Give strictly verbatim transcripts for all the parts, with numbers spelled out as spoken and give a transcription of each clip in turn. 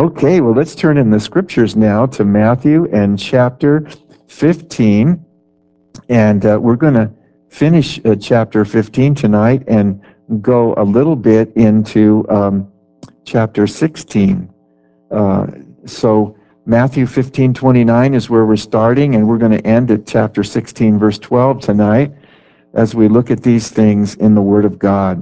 Okay, well, let's turn in the scriptures now to Matthew and chapter fifteen. And uh, we're going to finish uh, chapter fifteen tonight and go a little bit into um, chapter sixteen. Uh, so Matthew fifteen twenty-nine is where we're starting, and we're going to end at chapter sixteen, verse twelve tonight as we look at these things in the Word of God.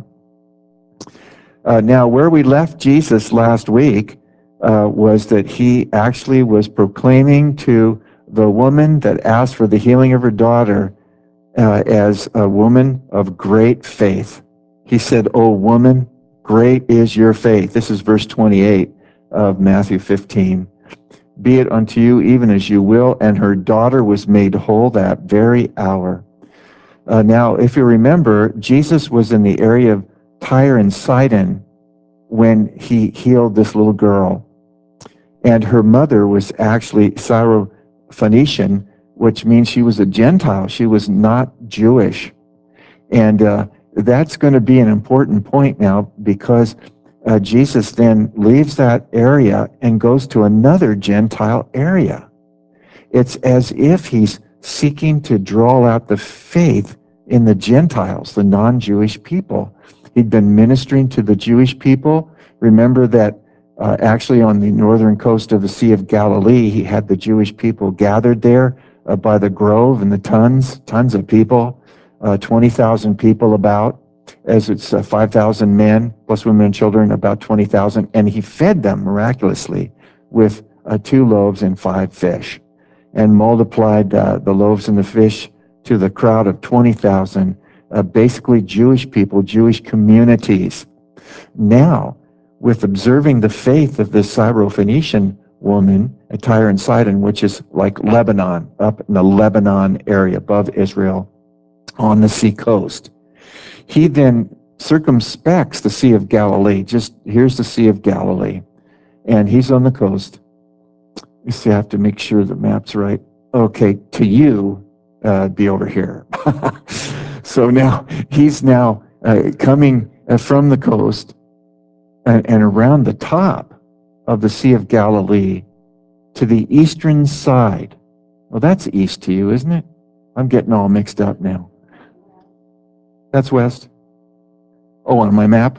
Uh, now, where we left Jesus last week uh, was that he actually was proclaiming to the woman that asked for the healing of her daughter uh, as a woman of great faith. He said, "O woman, great is your faith." This is verse twenty-eight of Matthew fifteen. "Be it unto you even as you will." And her daughter was made whole that very hour. Uh, now, if you remember, Jesus was in the area of Tyre and Sidon when he healed this little girl. And her mother was actually Syrophoenician, which means she was a Gentile. She was not Jewish. And uh, that's going to be an important point now, because uh, Jesus then leaves that area and goes to another Gentile area. It's as if he's seeking to draw out the faith in the Gentiles, the non-Jewish people. He'd been ministering to the Jewish people. Remember that uh, actually on the northern coast of the Sea of Galilee, he had the Jewish people gathered there uh, by the grove, and the tons, tons of people, uh, twenty thousand people about, as it's uh, five thousand men, plus women and children, about twenty thousand, and he fed them miraculously with uh, two loaves and five fish, and multiplied uh, the loaves and the fish to the crowd of twenty thousand, uh, basically Jewish people, Jewish communities. Now, with observing the faith of this Syrophoenician woman at Tyre and Sidon, which is like Lebanon, up in the Lebanon area above Israel on the sea coast, he then circumspects the Sea of Galilee. Just here's the Sea of Galilee, and he's on the coast. You see, I have to make sure the map's right. Okay, to you, uh, be over here. So now he's now uh, coming uh, from the coast and, and around the top of the Sea of Galilee to the eastern side. Well, that's east to you, isn't it? I'm getting all mixed up now. That's west. Oh, on my map?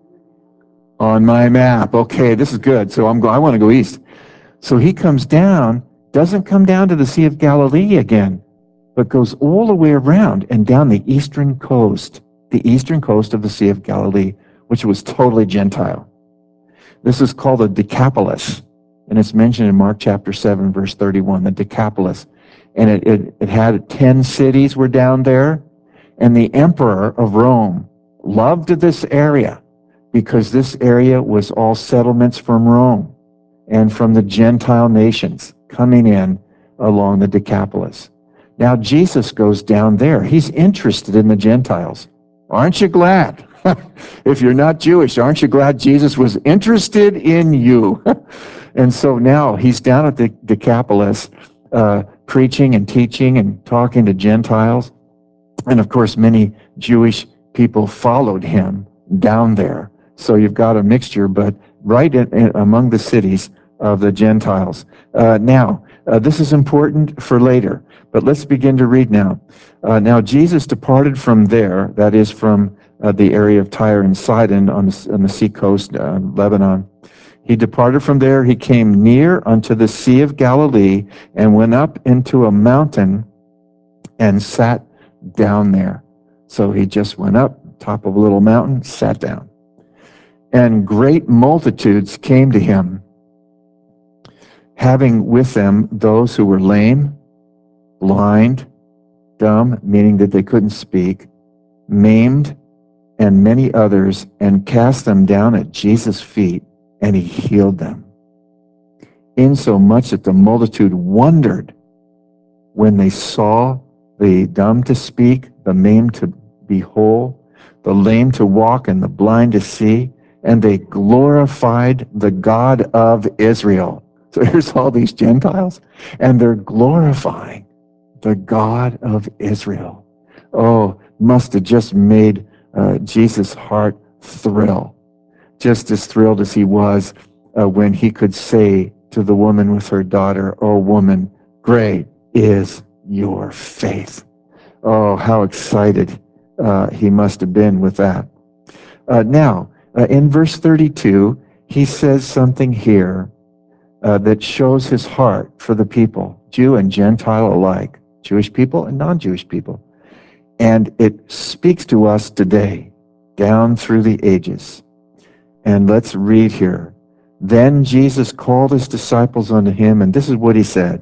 On my map. Okay, this is good. So I'm go I want to go east. So he comes down, doesn't come down to the Sea of Galilee again, but goes all the way around and down the eastern coast, the eastern coast of the Sea of Galilee, which was totally Gentile. This is called the Decapolis, and it's mentioned in Mark chapter seven, verse thirty-one, the Decapolis. And it, it, it had ten cities were down there, and the emperor of Rome loved this area because this area was all settlements from Rome and from the Gentile nations coming in along the Decapolis. Now Jesus goes down there. He's interested in the Gentiles. Aren't you glad? If you're not Jewish, aren't you glad Jesus was interested in you? And so now he's down at the Decapolis uh, preaching and teaching and talking to Gentiles. And of course, many Jewish people followed him down there. So you've got a mixture, but right in, in, among the cities of the Gentiles. Uh, now, uh, this is important for later, but let's begin to read now. Uh, now, Jesus departed from there, that is from uh, the area of Tyre and Sidon on the, on the sea coast, uh, Lebanon. He departed from there, he came near unto the Sea of Galilee, and went up into a mountain and sat down there. So he just went up, top of a little mountain, sat down. And great multitudes came to him, having with them those who were lame, blind, dumb, meaning that they couldn't speak, maimed, and many others, and cast them down at Jesus' feet, and he healed them. Insomuch that the multitude wondered when they saw the dumb to speak, the maimed to be whole, the lame to walk, and the blind to see, and they glorified the God of Israel. So here's all these Gentiles, and they're glorifying the God of Israel. Oh, must have just made uh, Jesus' heart thrill, just as thrilled as he was uh, when he could say to the woman with her daughter, "Oh, woman, great is your faith." Oh, how excited uh, he must have been with that. Uh, now, uh, in verse thirty-two, he says something here uh, that shows his heart for the people, Jew and Gentile alike, Jewish people and non-Jewish people. And it speaks to us today, down through the ages. And let's read here. Then Jesus called his disciples unto him, and this is what he said: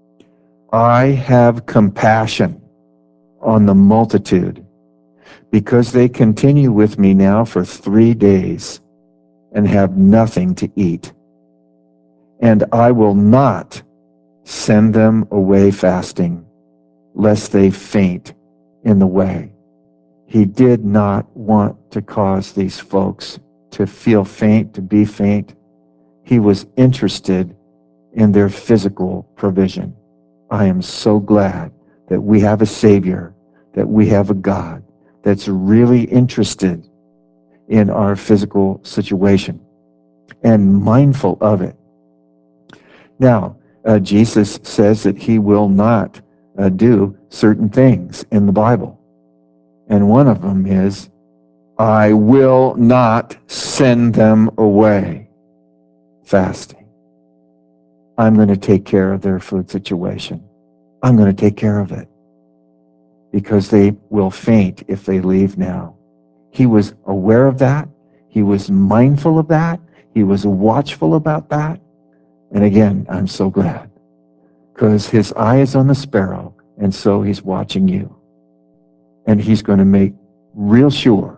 I have compassion on the multitude, because they continue with me now for three days and have nothing to eat. And I will not send them away fasting, lest they faint in the way. He did not want to cause these folks to feel faint, to be faint. He was interested in their physical provision. I am so glad that we have a Savior, that we have a God that's really interested in our physical situation and mindful of it. Now, uh, Jesus says that he will not uh, do certain things in the Bible. And one of them is, I will not send them away fasting. I'm going to take care of their food situation. I'm going to take care of it, because they will faint if they leave now. He was aware of that. He was mindful of that. He was watchful about that. And again, I'm so glad, because his eye is on the sparrow, and so he's watching you. And he's going to make real sure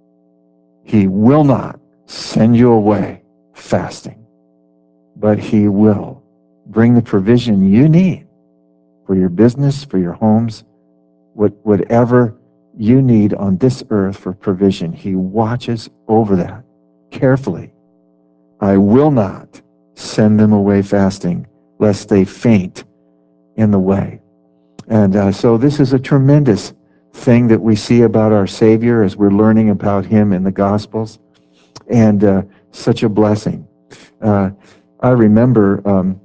he will not send you away fasting, but he will bring the provision you need for your business, for your homes, what, whatever you need on this earth for provision. He watches over that carefully. I will not send them away fasting, lest they faint in the way. And uh, so this is a tremendous thing that we see about our Savior as we're learning about him in the Gospels, and uh, such a blessing. Uh, I remember um,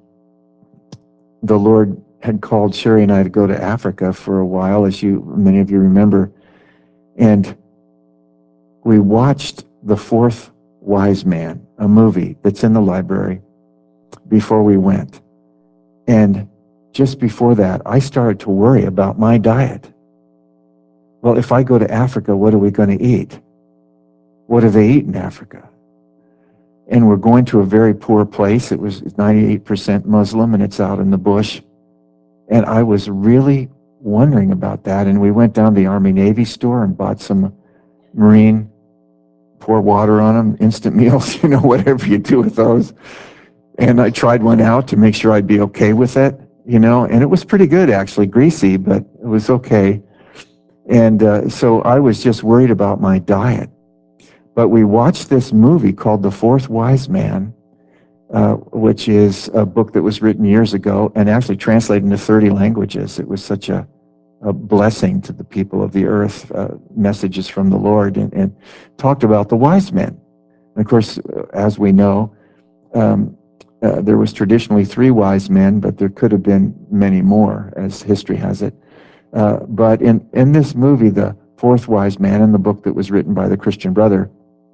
the Lord had called Sherry and I to go to Africa for a while, as you many of you remember, and we watched The Fourth Wise Man, a movie that's in the library, before we went. And just before that, I started to worry about my diet. Well, if I go to Africa, what are we going to eat? What do they eat in Africa? And we're going to a very poor place. It was ninety-eight percent Muslim, and it's out in the bush. And I was really wondering about that. And we went down to the Army Navy store and bought some Marine, pour water on them, instant meals, you know, whatever you do with those. And I tried one out to make sure I'd be okay with it, you know, and it was pretty good, actually, greasy, but it was okay. And uh, so I was just worried about my diet. But we watched this movie called The Fourth Wise Man, uh, which is a book that was written years ago and actually translated into thirty languages. It was such a, a blessing to the people of the earth, uh, messages from the Lord, and, and talked about the wise men. And of course, as we know, um, uh, there was traditionally three wise men, but there could have been many more, as history has it. Uh, but in, in this movie, The Fourth Wise Man, in the book that was written by the Christian brother,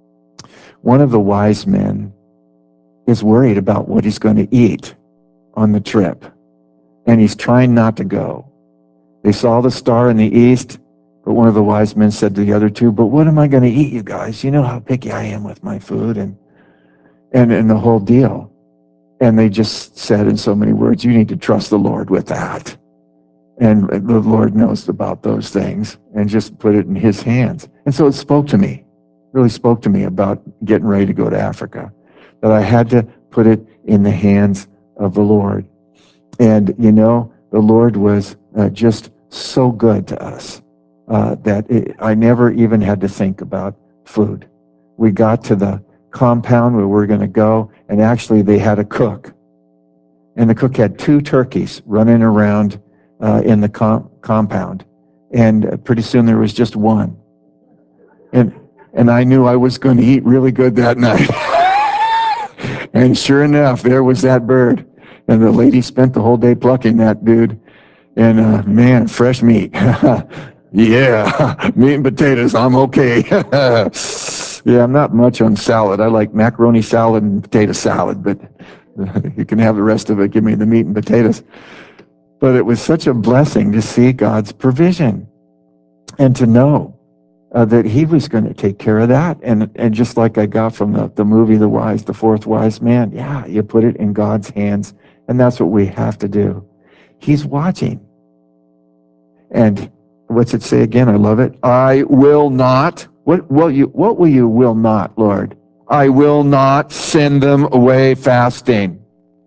one of the wise men is worried about what he's going to eat on the trip, and he's trying not to go. They saw the star in the east, but one of the wise men said to the other two, but what am I going to eat, you guys? You know how picky I am with my food, and, and, and the whole deal. And they just said in so many words, you need to trust the Lord with that. And the Lord knows about those things, and just put it in his hands. And so it spoke to me, really spoke to me about getting ready to go to Africa, that I had to put it in the hands of the Lord. And, you know, the Lord was uh, just so good to us uh, that it, I never even had to think about food. We got to the compound where we were going to go, and actually they had a cook. And the cook had two turkeys running around uh, in the com- compound. And uh, pretty soon there was just one. And and I knew I was going to eat really good that night. And sure enough, there was that bird. And the lady spent the whole day plucking that dude. And uh, man, fresh meat. Yeah, meat and potatoes, I'm okay. Yeah, I'm not much on salad. I like macaroni salad and potato salad, but you can have the rest of it. Give me the meat and potatoes. But it was such a blessing to see God's provision and to know uh, that he was going to take care of that. And and just like I got from the, the movie The Wise, The Fourth Wise Man, yeah, you put it in God's hands. And that's what we have to do. He's watching. And what's it say again? I love it. I will not. What will you, what will you will not, Lord? I will not send them away fasting,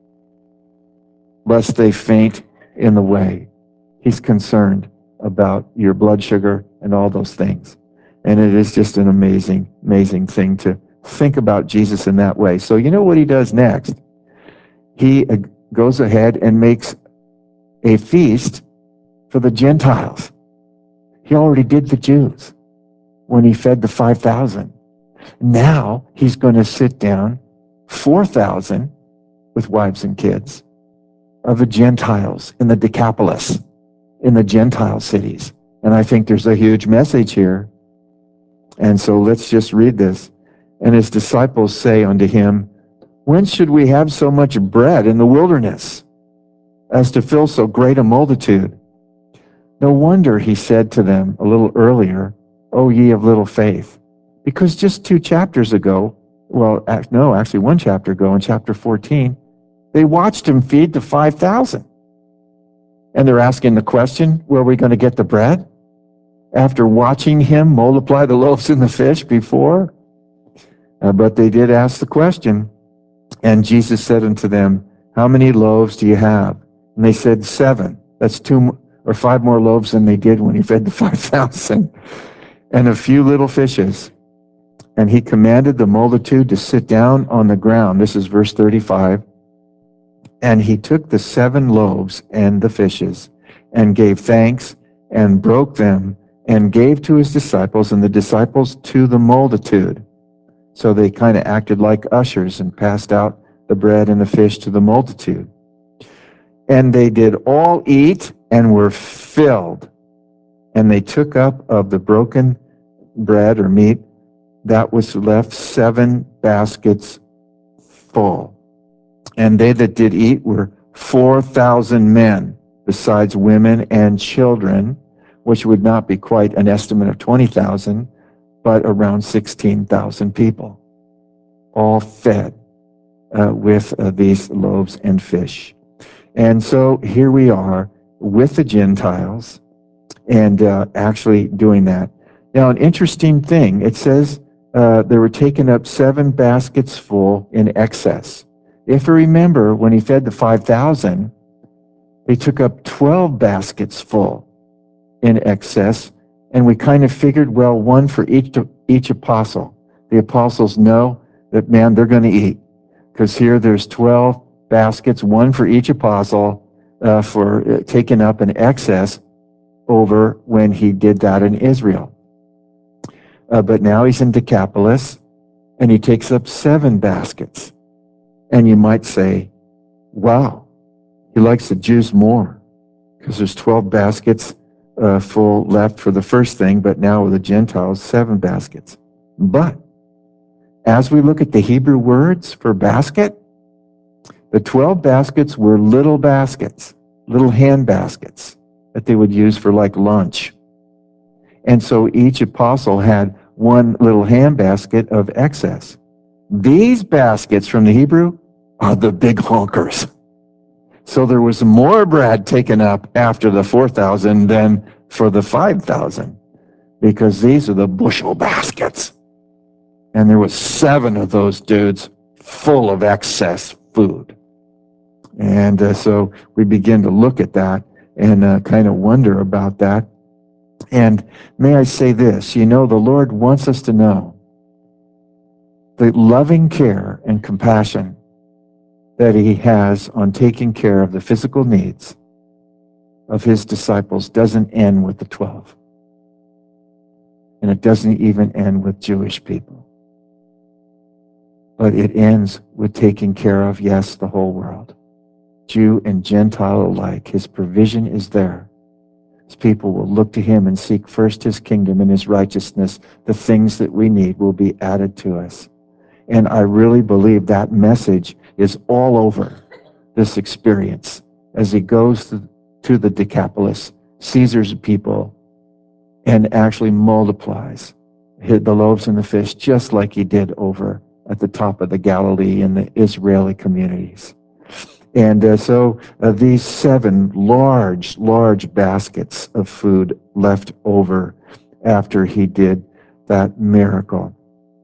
lest they faint in the way. He's concerned about your blood sugar and all those things. And it is just an amazing, amazing thing to think about Jesus in that way. So you know what he does next? He uh, goes ahead and makes a feast for the Gentiles. He already did the Jews when he fed the five thousand. Now he's going to sit down four thousand with wives and kids of the Gentiles in the Decapolis, in the Gentile cities. And I think there's a huge message here. And so let's just read this. And his disciples say unto him, when should we have so much bread in the wilderness as to fill so great a multitude? No wonder he said to them a little earlier, O ye of little faith. Because just two chapters ago, well, no, actually one chapter ago in chapter fourteen, they watched him feed the five thousand. And they're asking the question, where are we going to get the bread? After watching him multiply the loaves and the fish before? Uh, but they did ask the question. And Jesus said unto them, how many loaves do you have? And they said, seven. That's two or five more loaves than they did when he fed the five thousand. And a few little fishes. And he commanded the multitude to sit down on the ground. This is verse thirty-five. And he took the seven loaves and the fishes and gave thanks and broke them and gave to his disciples, and the disciples to the multitude. So they kind of acted like ushers and passed out the bread and the fish to the multitude. And they did all eat and were filled. And they took up of the broken bread or meat that was left seven baskets full. And they that did eat were four thousand men, besides women and children, which would not be quite an estimate of twenty thousand, but around sixteen thousand people, all fed uh, with uh, these loaves and fish. And so here we are with the Gentiles and uh, actually doing that. Now, an interesting thing, it says uh, they were taking up seven baskets full in excess. If you remember, when he fed the five thousand, they took up twelve baskets full in excess, and we kind of figured, well, one for each each apostle. The apostles know that, man, they're going to eat, because here there's twelve baskets, one for each apostle, uh, for uh, taking up an excess over when he did that in Israel. Uh, but now he's in Decapolis, and he takes up seven baskets. And you might say, wow, he likes the Jews more, because there's twelve baskets uh, full left for the first thing, but now with the Gentiles, seven baskets. But as we look at the Hebrew words for basket, the twelve baskets were little baskets, little hand baskets that they would use for like lunch. And so each apostle had one little hand basket of excess. These baskets from the Hebrew are the big honkers. So there was more bread taken up after the four thousand than for the five thousand, because these are the bushel baskets. And there was seven of those dudes full of excess food. And uh, so we begin to look at that and uh, kind of wonder about that. And may I say this, you know, the Lord wants us to know the loving care and compassion that he has on taking care of the physical needs of his disciples doesn't end with the twelve. And it doesn't even end with Jewish people. but it ends with taking care of, yes, the whole world. Jew and Gentile alike. His provision is there. His people will look to him and seek first his kingdom and his righteousness. The things that we need will be added to us. And I really believe that message is all over this experience as he goes to, to the Decapolis, Caesar's people, and actually multiplies the loaves and the fish just like he did over at the top of the Galilee in the Israeli communities. And uh, so uh, these seven large, large baskets of food left over after he did that miracle.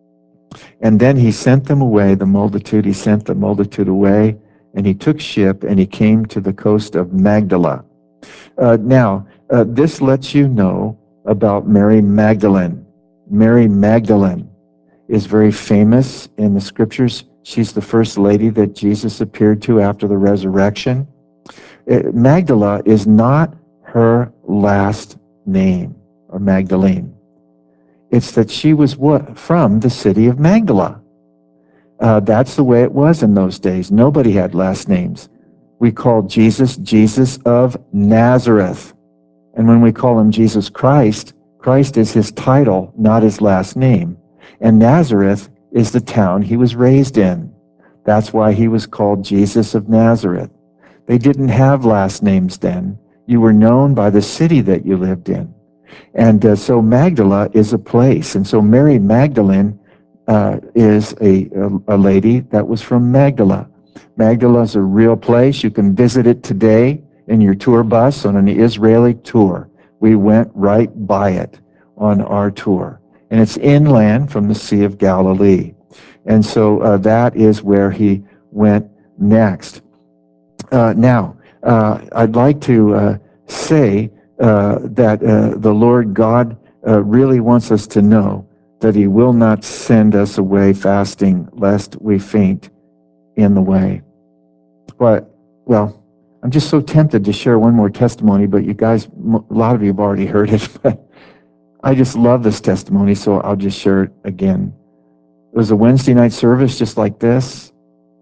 And then he sent them away, the multitude, he sent the multitude away, and he took ship and he came to the coast of Magdala. Uh, now, uh, this lets you know about Mary Magdalene. Mary Magdalene is very famous in the scriptures. She's the first lady that Jesus appeared to after the resurrection. Uh, Magdala is not her last name, or Magdalene. It's that she was what, from the city of Magdala. Uh, that's the way it was in those days. Nobody had last names. We called Jesus, Jesus of Nazareth. And when we call him Jesus Christ, Christ is his title, not his last name. And Nazareth is the town he was raised in. That's why he was called Jesus of Nazareth. They didn't have last names then. You were known by the city that you lived in. And uh, so Magdala is a place. And so Mary Magdalene uh, is a, a, a lady that was from Magdala. Magdala is a real place. You can visit it today in your tour bus on an Israeli tour. We went right by it on our tour. And it's inland from the Sea of Galilee. And so uh, that is where he went next. Uh, now, uh, I'd like to uh, say uh, that uh, the Lord God uh, really wants us to know that he will not send us away fasting lest we faint in the way. But, well, I'm just so tempted to share one more testimony, but you guys, a lot of you have already heard it, but I just love this testimony, so I'll just share it again. It was a Wednesday night service just like this.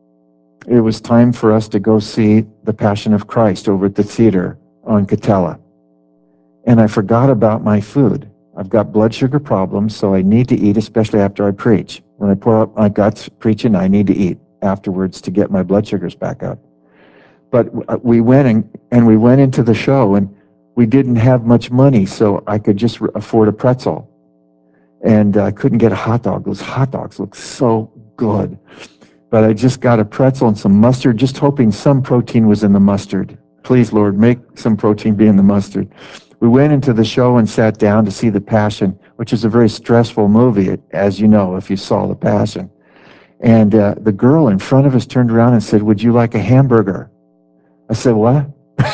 It was time for us to go see The Passion of Christ over at the theater on Catella. And I forgot about my food. I've got blood sugar problems, so I need to eat, especially after I preach. When I pour out my guts preaching, I need to eat afterwards to get my blood sugars back up. But we went and, and we went into the show, and we didn't have much money, so I could just afford a pretzel. And I couldn't get a hot dog. Those hot dogs look so good. But I just got a pretzel and some mustard, just hoping some protein was in the mustard. Please, Lord, make some protein be in the mustard. We went into the show and sat down to see The Passion, which is a very stressful movie, as you know, if you saw The Passion. And uh, the girl in front of us turned around and said, "Would you like a hamburger?" I said, "What?"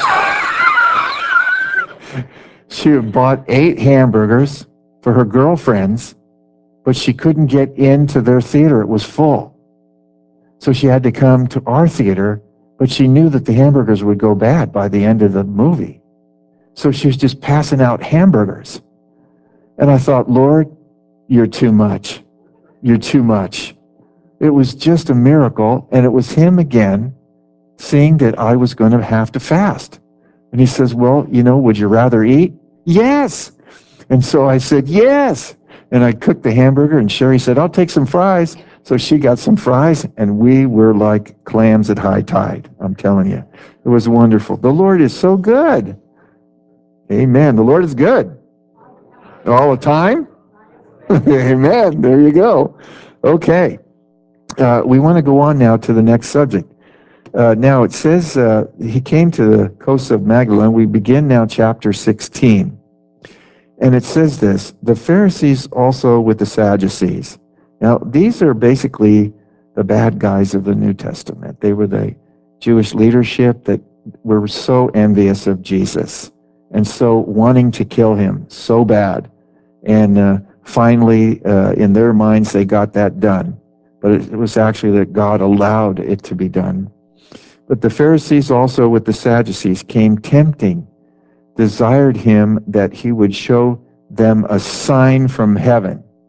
She had bought eight hamburgers for her girlfriends, but she couldn't get into their theater. It was full. So she had to come to our theater, but she knew that the hamburgers would go bad by the end of the movie. So she was just passing out hamburgers. And I thought, Lord, you're too much. You're too much. It was just a miracle, and it was him again seeing that I was going to have to fast. And he says, "Well, you know, would you rather eat?" "Yes." And so I said, "Yes." And I cooked the hamburger, and Sherry said, "I'll take some fries." So she got some fries, and we were like clams at high tide. I'm telling you, it was wonderful. The Lord is so good. Amen. The Lord is good. All the time? Amen. There you go. Okay. Uh, we want to go on now to the next subject. Uh, now it says uh, he came to the coast of Magdala. We begin now chapter sixteen. And it says this, the Pharisees also with the Sadducees. Now, these are basically the bad guys of the New Testament. They were the Jewish leadership that were so envious of Jesus and so wanting to kill him so bad. And uh, finally, uh, in their minds, they got that done. But it, it was actually that God allowed it to be done. But the Pharisees also with the Sadducees came tempting, desired him that he would show them a sign from heaven.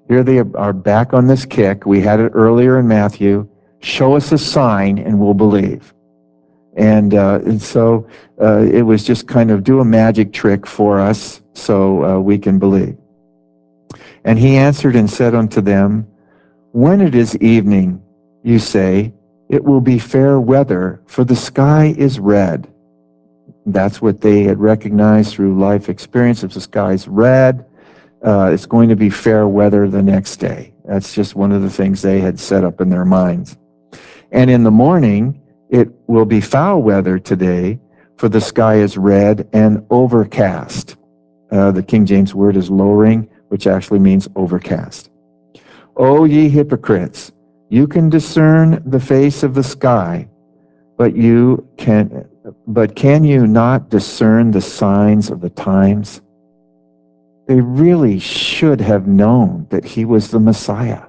Here they are back on this kick. We had it earlier in Matthew. Show us a sign and we'll believe. And, uh, and so uh, it was just kind of do a magic trick for us so uh, we can believe. And he answered and said unto them, when it is evening, you say, it will be fair weather, for the sky is red. That's what they had recognized through life experience. If the sky's red, uh, it's going to be fair weather the next day. That's just one of the things they had set up in their minds. And in the morning, it will be foul weather today, for the sky is red and overcast. Uh, the King James word is lowering, which actually means overcast. O ye hypocrites, you can discern the face of the sky, but you can, but can you not discern the signs of the times? They really should have known that he was the Messiah.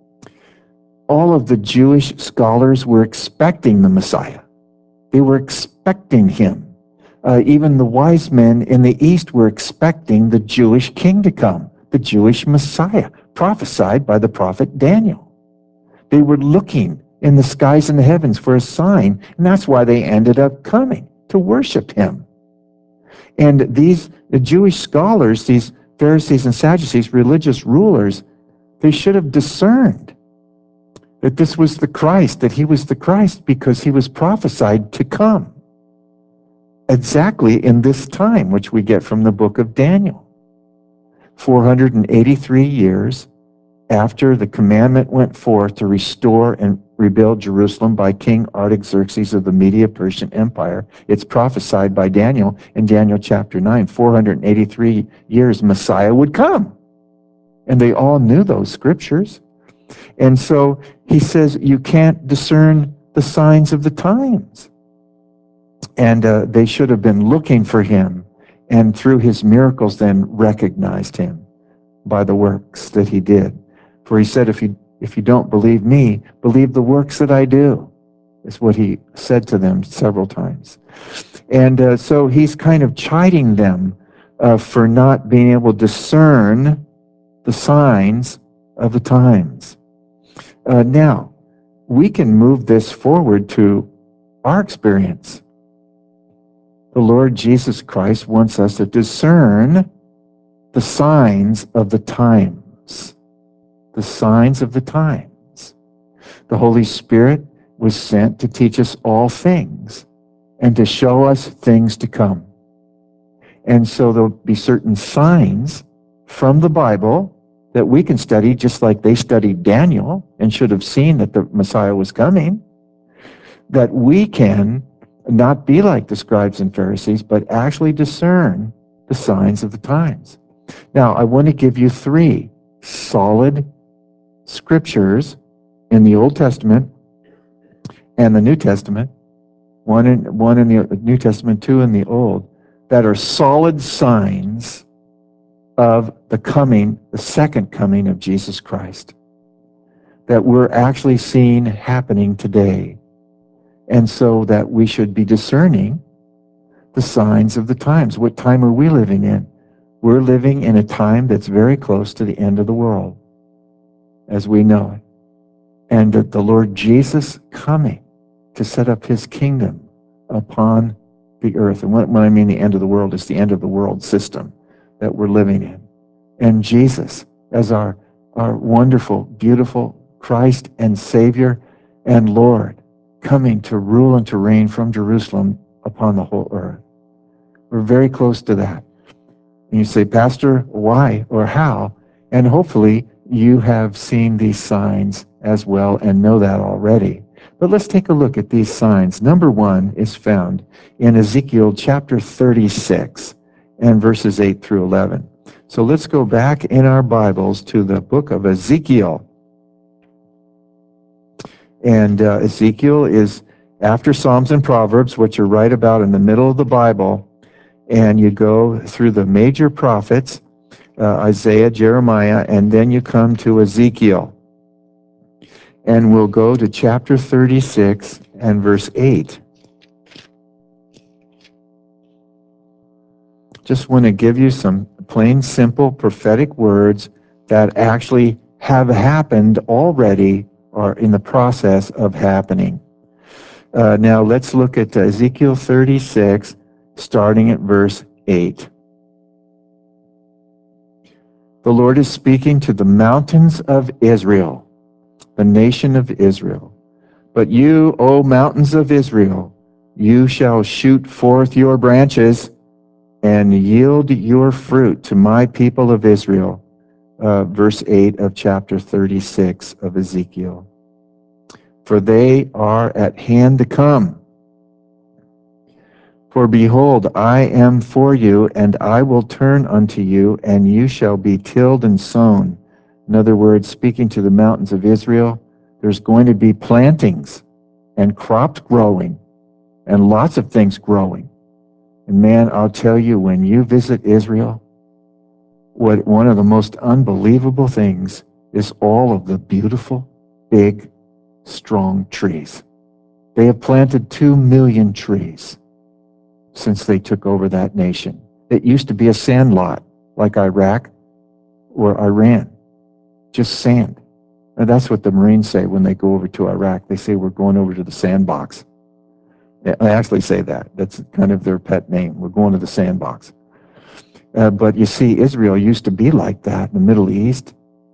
All of the Jewish scholars were expecting the Messiah. They were expecting him. Uh, even the wise men in the East were expecting the Jewish king to come, the Jewish Messiah, prophesied by the prophet Daniel. They were looking in the skies and the heavens for a sign, and that's why they ended up coming to worship him. And these the Jewish scholars, these Pharisees and Sadducees, religious rulers, they should have discerned that this was the Christ, that he was the Christ because he was prophesied to come exactly in this time, which we get from the book of Daniel. four hundred eighty-three years after the commandment went forth to restore and rebuild Jerusalem by King Artaxerxes of the Medo-Persian Empire. It's prophesied by Daniel in Daniel chapter nine. four hundred eighty-three years Messiah would come. And they all knew those scriptures. And so he says, you can't discern the signs of the times. And uh, they should have been looking for him, and through his miracles then recognized him by the works that he did. For he said, if you, if you don't believe me, believe the works that I do, is what he said to them several times. And uh, so he's kind of chiding them uh, for not being able to discern the signs of the times. Uh, now, we can move this forward to our experience. The Lord Jesus Christ wants us to discern the signs of the times. The signs of the times. The Holy Spirit was sent to teach us all things and to show us things to come. And so there'll be certain signs from the Bible that we can study, just like they studied Daniel and should have seen that the Messiah was coming, that we can not be like the scribes and Pharisees, but actually discern the signs of the times. Now, I want to give you three solid scriptures in the Old Testament and the New Testament, one in, one in the New Testament, two in the Old, that are solid signs of the coming, the second coming of Jesus Christ, that we're actually seeing happening today. And so that we should be discerning the signs of the times. What time are we living in? We're living in a time that's very close to the end of the world, as we know it. And that the Lord Jesus coming to set up his kingdom upon the earth. And when I mean the end of the world, it's the end of the world system that we're living in. And Jesus as our, our wonderful, beautiful Christ and Savior and Lord, coming to rule and to reign from Jerusalem upon the whole earth. We're very close to that. And you say, Pastor, why or how? And hopefully you have seen these signs as well and know that already. But let's take a look at these signs. Number one is found in Ezekiel chapter thirty-six and verses eight through eleven. So let's go back in our Bibles to the book of Ezekiel. And uh, Ezekiel is after Psalms and Proverbs, which are right about in the middle of the Bible. And you go through the major prophets, uh, Isaiah, Jeremiah, and then you come to Ezekiel. And we'll go to chapter thirty-six and verse eight. Just want to give you some plain, simple, prophetic words that actually have happened already or in the process of happening. Uh, now let's look at Ezekiel thirty-six, starting at verse eight. The Lord is speaking to the mountains of Israel, the nation of Israel. But you, O mountains of Israel, you shall shoot forth your branches and yield your fruit to my people of Israel. Uh, verse eight of chapter thirty-six of Ezekiel. For they are at hand to come. For behold, I am for you, and I will turn unto you, and you shall be tilled and sown. In other words, speaking to the mountains of Israel, there's going to be plantings and crops growing and lots of things growing. And man, I'll tell you, when you visit Israel, what one of the most unbelievable things is all of the beautiful, big, strong trees. They have planted two million trees since they took over that nation. It used to be a sand lot, like Iraq or Iran, just sand. And that's what the Marines say when they go over to Iraq. They say, we're going over to the sandbox. I actually say that. That's kind of their pet name. We're going to the sandbox. Uh, but you see, Israel used to be like that in the Middle East.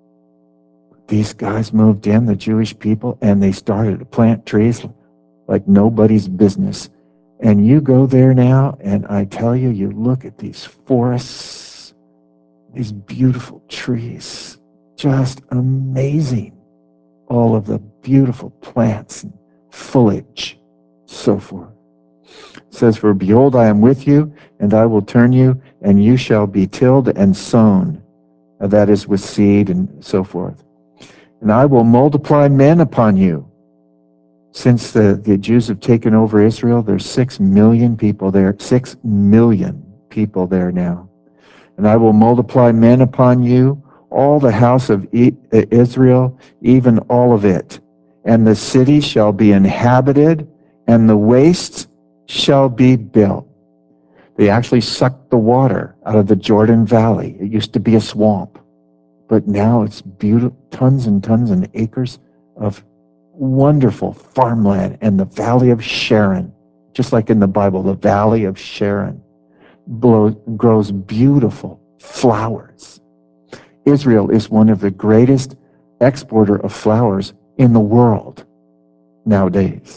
These guys moved in, the Jewish people, and they started to plant trees like nobody's business. And you go there now, and I tell you, you look at these forests, these beautiful trees, just amazing. All of the beautiful plants and foliage, so forth. It says, for behold, I am with you, and I will turn you, and you shall be tilled and sown. Uh, that is with seed and so forth. And I will multiply men upon you. Since the, the Jews have taken over Israel, there's six million people there, six million people there now. And I will multiply men upon you, all the house of Israel, even all of it. And the city shall be inhabited, and the wastes shall be built. They actually sucked the water out of the Jordan Valley. It used to be a swamp, but now it's beautiful, tons and tons and acres of wonderful farmland, and the Valley of Sharon, just like in the Bible, the Valley of Sharon blows, grows beautiful flowers. Israel is one of the greatest exporter of flowers in the world nowadays.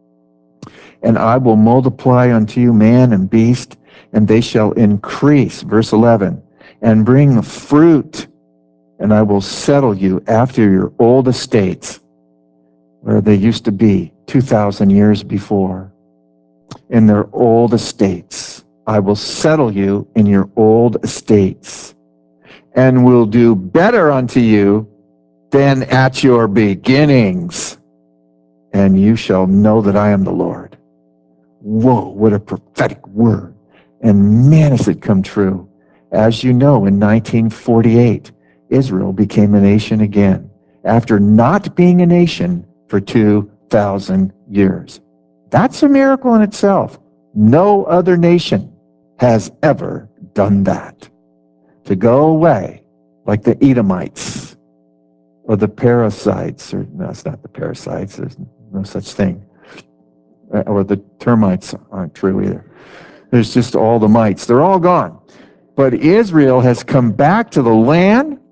And I will multiply unto you man and beast, and they shall increase, verse eleven, and bring fruit, and I will settle you after your old estates, where they used to be two thousand years before. In their old estates, I will settle you in your old estates, and will do better unto you than at your beginnings, and you shall know that I am the Lord. Whoa, what a prophetic word. And man, has it come true. As you know, in nineteen forty-eight, Israel became a nation again, after not being a nation for two thousand years. That's a miracle in itself. No other nation has ever done that. To go away like the Edomites or the parasites, or no, it's not the parasites, there's no such thing. Or the termites aren't true either. There's just all the mites. They're all gone. But Israel has come back to the land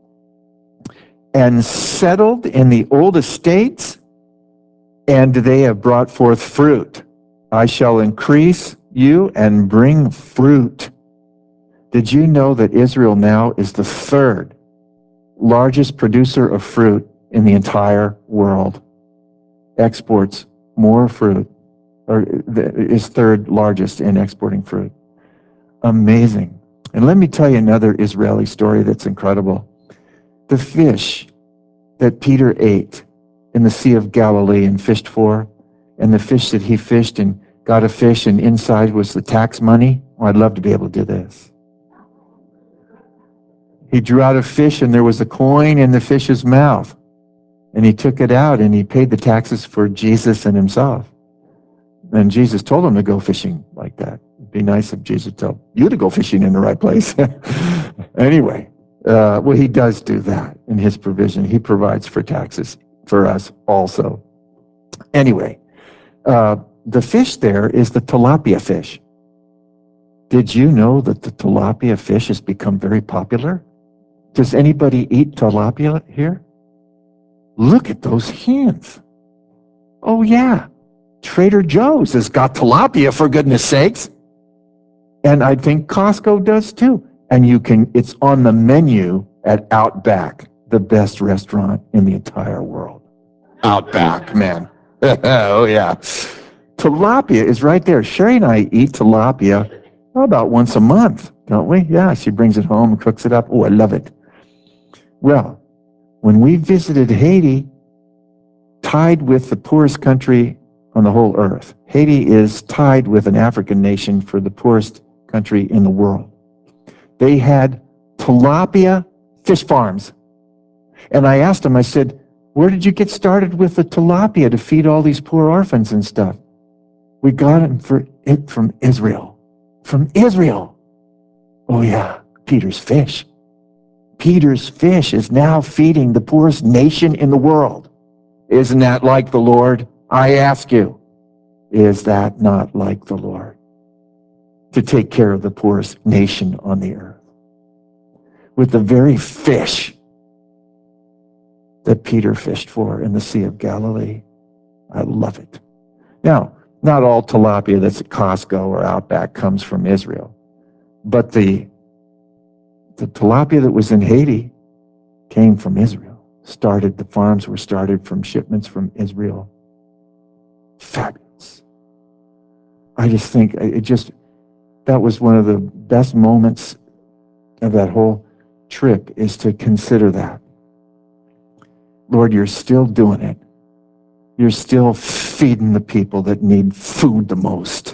and settled in the old estates, and they have brought forth fruit. I shall increase you and bring fruit. Did you know that Israel now is the third largest producer of fruit in the entire world? Exports more fruit, or is third largest in exporting fruit. Amazing. And let me tell you another Israeli story that's incredible. The fish that Peter ate in the Sea of Galilee and fished for, and the fish that he fished and got a fish and inside was the tax money. Oh, I'd love to be able to do this. He drew out a fish and there was a coin in the fish's mouth. And he took it out and he paid the taxes for Jesus and himself. And Jesus told him to go fishing like that. It'd be nice if Jesus told you to go fishing in the right place. Anyway, Uh, well, he does do that in his provision. He provides for taxes for us also. Anyway, uh, the fish there is the tilapia fish. Did you know that the tilapia fish has become very popular? Does anybody eat tilapia here? Look at those hands. Oh, yeah. Trader Joe's has got tilapia, for goodness sakes. And I think Costco does too. And you can, it's on the menu at Outback, the best restaurant in the entire world. Outback, man. Oh, yeah. Tilapia is right there. Sherry and I eat tilapia about once a month, don't we? Yeah, she brings it home and cooks it up. Oh, I love it. Well, when we visited Haiti, tied with the poorest country on the whole earth, Haiti is tied with an African nation for the poorest country in the world. They had tilapia fish farms. And I asked them, I said, where did you get started with the tilapia to feed all these poor orphans and stuff? We got it, for it from Israel. From Israel. Oh yeah, Peter's fish. Peter's fish is now feeding the poorest nation in the world. Isn't that like the Lord? I ask you, is that not like the Lord? To take care of the poorest nation on the earth. With the very fish that Peter fished for in the Sea of Galilee. I love it. Now, not all tilapia that's at Costco or Outback comes from Israel, but the, the tilapia that was in Haiti came from Israel. Started, the farms were started from shipments from Israel. Fabulous. I just think it just, that was one of the best moments of that whole trip, is to consider that. Lord, you're still doing it. You're still feeding the people that need food the most.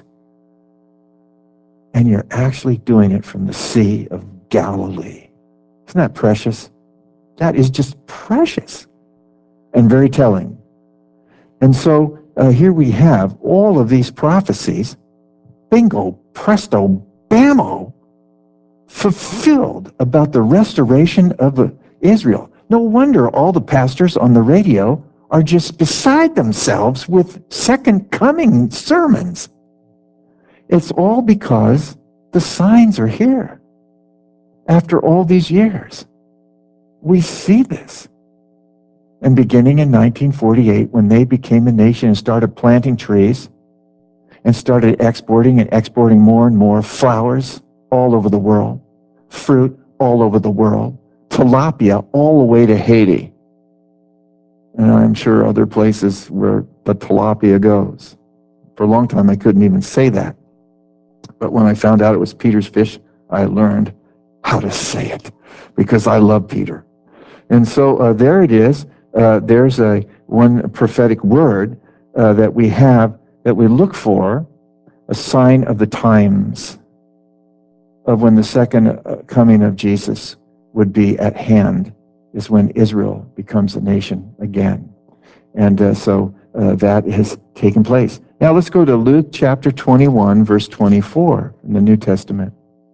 And you're actually doing it from the Sea of Galilee. Isn't that precious? That is just precious and very telling. And so uh, here we have all of these prophecies, bingo, presto, bammo, fulfilled about the restoration of uh, Israel. No wonder all the pastors on the radio are just beside themselves with second coming sermons. It's all because the signs are here. After all these years, we see this. And beginning in nineteen forty-eight, when they became a nation and started planting trees and started exporting and exporting more and more flowers all over the world, fruit all over the world, tilapia all the way to Haiti. And I'm sure other places where the tilapia goes. For a long time, I couldn't even say that. But when I found out it was Peter's fish, I learned how to say it because I love Peter. And so uh, there it is. Uh, there's a one prophetic word uh, that we have that we look for, a sign of the times of when the second uh, coming of Jesus would be at hand, is when Israel becomes a nation again. And uh, so uh, that has taken place. Now let's go to Luke chapter twenty-one, verse twenty-four in the New Testament.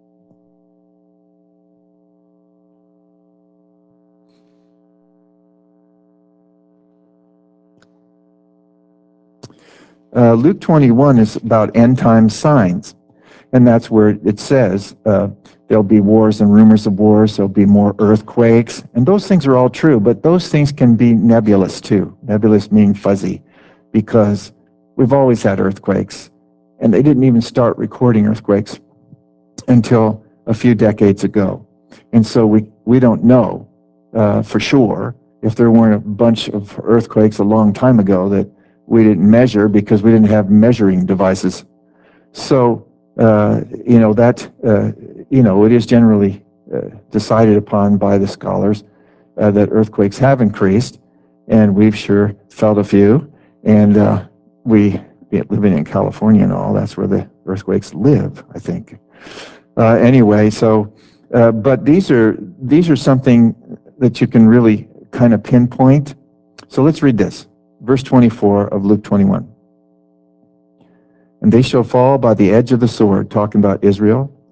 Uh, Luke twenty-one is about end time signs. And that's where it says uh, there'll be wars and rumors of wars, there'll be more earthquakes, and those things are all true, but those things can be nebulous too. Nebulous meaning fuzzy, because we've always had earthquakes, and they didn't even start recording earthquakes until a few decades ago. And so we, we don't know uh, for sure if there weren't a bunch of earthquakes a long time ago that we didn't measure because we didn't have measuring devices. So Uh, you know, that, uh, you know, it is generally uh, decided upon by the scholars uh, that earthquakes have increased, and we've sure felt a few. And uh, we, living in California and all, that's where the earthquakes live, I think. Uh, anyway, so, uh, but these are, these are something that you can really kind of pinpoint. So let's read this, verse twenty-four of Luke twenty-one. And they shall fall by the edge of the sword, talking about Israel,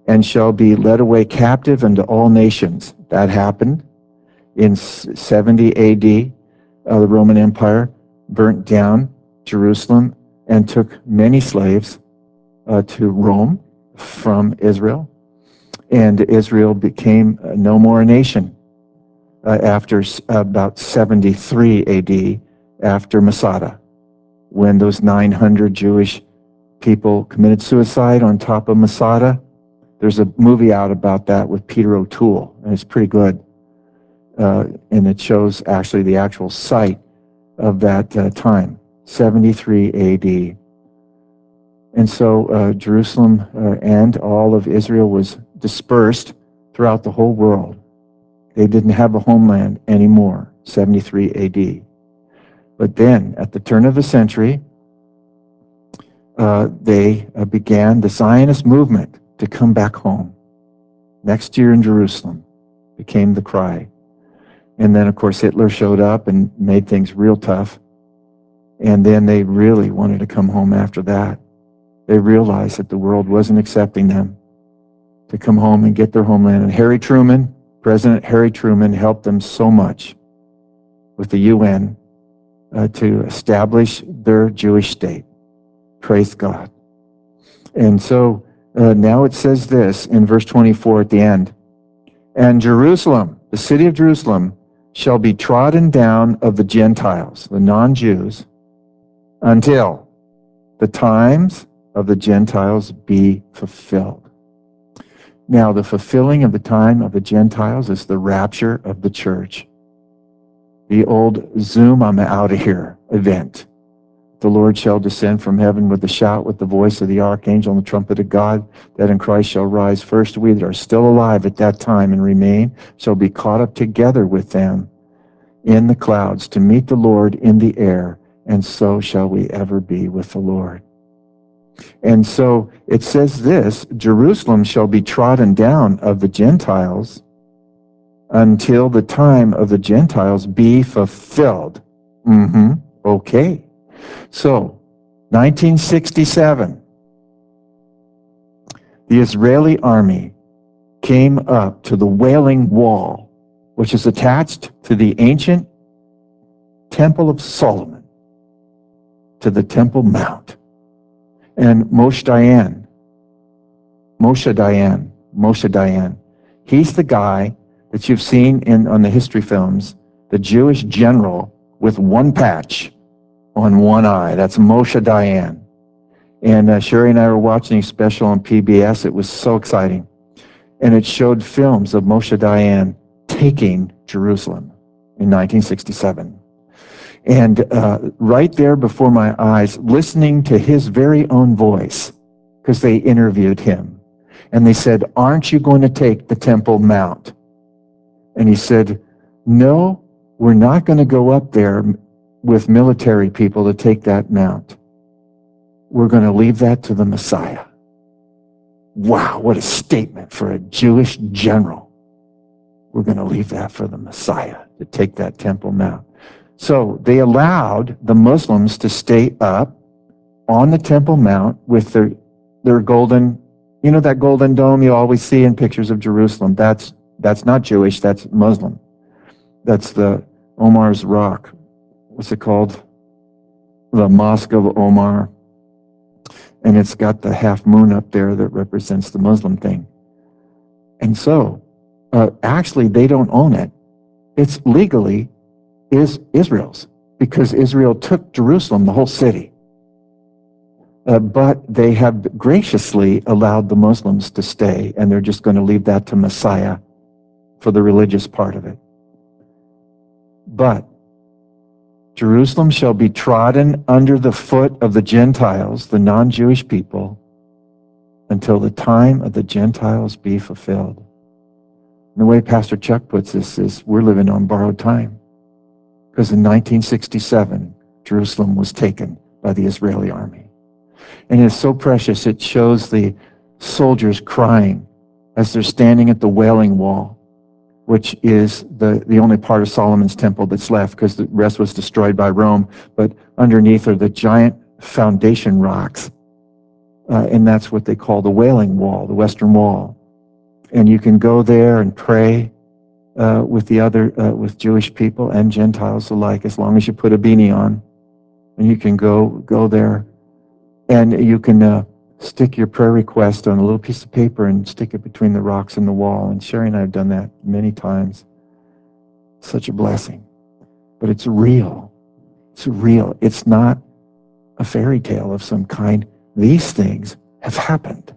and shall be led away captive unto all nations. That happened in seventy A D. Uh, the Roman Empire burnt down Jerusalem and took many slaves uh, to Rome from Israel. And Israel became uh, no more a nation uh, after s- about seventy-three A D, after Masada, when those nine hundred Jewish people committed suicide on top of Masada. There's a movie out about that with Peter O'Toole, and it's pretty good. Uh, and it shows actually the actual site of that uh, time, seventy-three A D. And so uh, Jerusalem uh, and all of Israel was dispersed throughout the whole world. They didn't have a homeland anymore, seventy-three A D. But then, at the turn of the century, uh, they uh, began the Zionist movement to come back home. Next year in Jerusalem became the cry. And then, of course, Hitler showed up and made things real tough. And then they really wanted to come home after that. They realized that the world wasn't accepting them to come home and get their homeland. And Harry Truman, President Harry Truman, helped them so much with the U N uh, to establish their Jewish state. Praise God. And so uh, now it says this in verse twenty-four at the end. And Jerusalem, the city of Jerusalem, shall be trodden down of the Gentiles, the non-Jews, until the times of the Gentiles be fulfilled. Now, the fulfilling of the time of the Gentiles is the rapture of the church. The old Zoom, I'm out of here event. The Lord shall descend from heaven with a shout, with the voice of the archangel and the trumpet of God, that in Christ shall rise first. We that are still alive at that time and remain shall be caught up together with them in the clouds to meet the Lord in the air, and so shall we ever be with the Lord. And so it says this, Jerusalem shall be trodden down of the Gentiles until the time of the Gentiles be fulfilled. Mm-hmm. Okay. So, nineteen sixty-seven, the Israeli army came up to the Wailing Wall, which is attached to the ancient Temple of Solomon, to the Temple Mount. And Moshe Dayan, Moshe Dayan, Moshe Dayan, he's the guy that you've seen in on the history films, the Jewish general with one patch on one eye. That's Moshe Dayan. And uh, Sherry and I were watching a special on P B S. It was so exciting. And it showed films of Moshe Dayan taking Jerusalem in nineteen sixty-seven. And uh, right there before my eyes, listening to his very own voice, because they interviewed him. And they said, aren't you going to take the Temple Mount? And he said, no, we're not going to go up there with military people to take that mount. We're going to leave that to the Messiah. Wow, what a statement for a Jewish general. We're going to leave that for the Messiah to take that Temple Mount. So they allowed the Muslims to stay up on the Temple Mount with their, their golden, you know that golden dome you always see in pictures of Jerusalem? That's, that's not Jewish, that's Muslim. That's the Omar's Rock. What's it called? The Mosque of Omar. And it's got the half moon up there that represents the Muslim thing. And so, uh, actually, they don't own it. It's legally is Israel's, because Israel took Jerusalem, the whole city. Uh, but they have graciously allowed the Muslims to stay, and they're just going to leave that to Messiah for the religious part of it. But Jerusalem shall be trodden under the foot of the Gentiles, the non-Jewish people, until the time of the Gentiles be fulfilled. And the way Pastor Chuck puts this is we're living on borrowed time. Because in nineteen sixty-seven, Jerusalem was taken by the Israeli army. And it's so precious, it shows the soldiers crying as they're standing at the Wailing Wall, which is the, the only part of Solomon's temple that's left, because the rest was destroyed by Rome. But underneath are the giant foundation rocks. Uh, and that's what they call the Wailing Wall, the Western Wall. and you can go there and pray uh, with the other, uh, with Jewish people and Gentiles alike, as long as you put a beanie on. And you can go go there, and you can uh, stick your prayer request on a little piece of paper and stick it between the rocks and the wall. And Sherry and I have done that many times. Such a blessing. But it's real. It's real. It's not a fairy tale of some kind. These things have happened.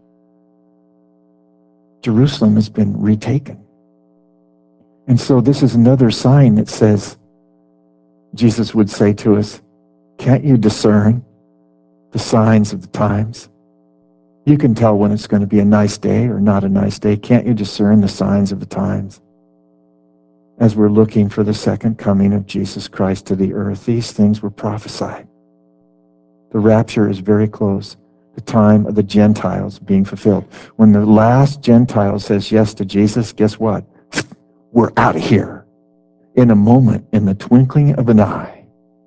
Jerusalem has been retaken. And so this is another sign that says, Jesus would say to us, can't you discern the signs of the times? You can tell when it's going to be a nice day or not a nice day. Can't you discern the signs of the times? As we're looking for the second coming of Jesus Christ to the earth, these things were prophesied. The rapture is very close. The time of the Gentiles being fulfilled. When the last Gentile says yes to Jesus, guess what? We're out of here. In a moment, in the twinkling of an eye.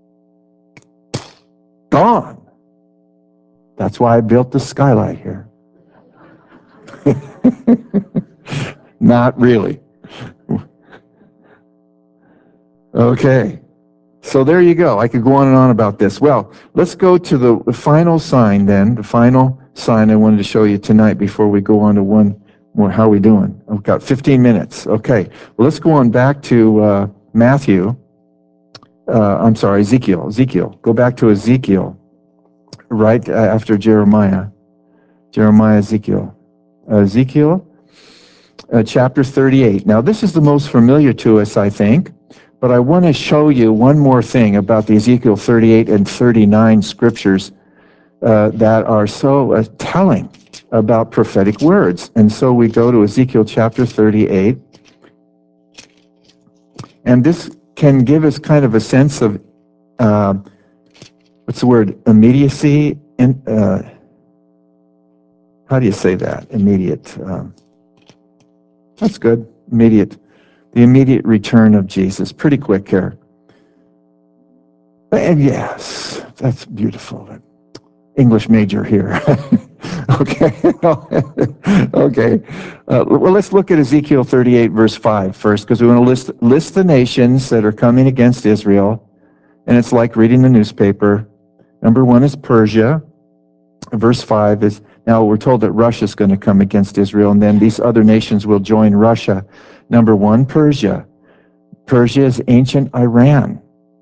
Gone. That's why I built the skylight here. Not really. Okay. So there you go. I could go on and on about this. Well, let's go to the final sign then. The final sign I wanted to show you tonight before we go on to one more. How are we doing? I've got fifteen minutes. Okay. Well, let's go on back to uh, Matthew. Uh, I'm sorry, Ezekiel. Ezekiel. Go back to Ezekiel right after Jeremiah. Jeremiah, Ezekiel. Uh, Ezekiel uh, chapter thirty-eight. Now, this is the most familiar to us, I think. But I want to show you one more thing about the Ezekiel thirty-eight and thirty-nine scriptures uh, that are so uh, telling about prophetic words. And so we go to Ezekiel chapter thirty-eight. And this can give us kind of a sense of, uh, what's the word, immediacy? In, uh, how do you say that? Immediate. Um, that's good. Immediate. The immediate return of Jesus. Pretty quick here. And yes, that's beautiful. English major here. Okay. Okay. Uh, well, let's look at Ezekiel thirty-eight, verse five first, because we want to list, list the nations that are coming against Israel. And it's like reading the newspaper. Number one is Persia. Verse five is, now we're told that Russia's going to come against Israel, and then these other nations will join Russia. Number one, Persia. Persia is ancient Iran.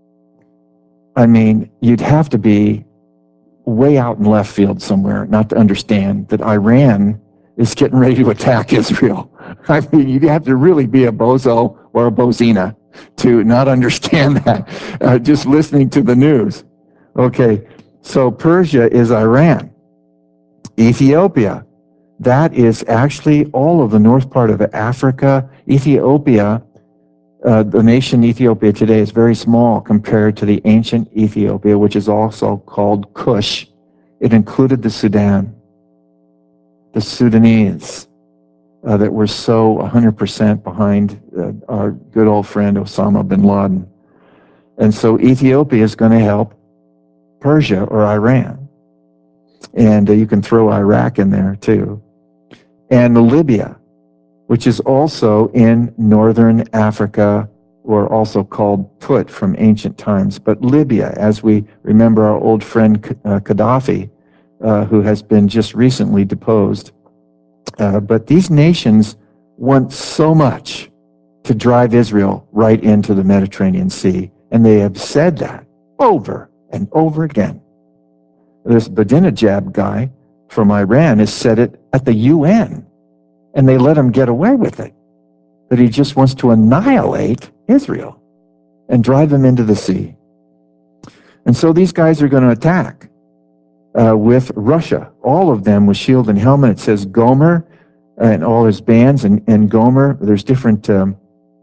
I mean, you'd have to be way out in left field somewhere not to understand that Iran is getting ready to attack Israel. I mean, you'd have to really be a bozo or a bozina to not understand that, uh, just listening to the news. Okay, so Persia is Iran. Ethiopia, that is actually all of the north part of Africa. Ethiopia, uh, the nation Ethiopia today is very small compared to the ancient Ethiopia, which is also called Kush. It included the Sudan, the Sudanese uh, that were so one hundred percent behind uh, our good old friend Osama bin Laden. And so Ethiopia is going to help Persia or Iran. And uh, you can throw Iraq in there too. And Libya, which is also in northern Africa, or also called Put from ancient times. But Libya, as we remember our old friend uh, Gaddafi, uh, who has been just recently deposed. Uh, but these nations want so much to drive Israel right into the Mediterranean Sea. And they have said that over and over again. This Ahmadinejad guy from Iran has said it at the U N, and they let him get away with it, that he just wants to annihilate Israel and drive them into the sea. And so these guys are going to attack uh, with Russia, all of them with shield and helmet. It says Gomer and all his bands, and, and Gomer, there's different um,